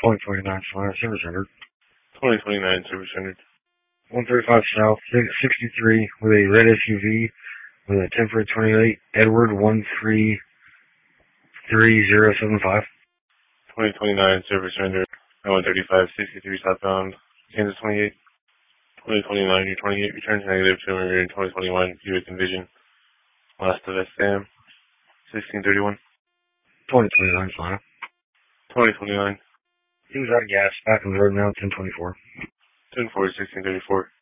2029 Solana service rendered. 2029 service rendered. 135 South, 63 with a red SUV with a tempered 28 Edward 133075. 2029 service rendered. 135 63 southbound, Kansas 28. 2029 your 28 returns negative to in 2021 Buick Envision. Last of SAM. 1631. 2029 Solana. 2029. He was out of gas, back on the road now, 1024. 10-4, 1634.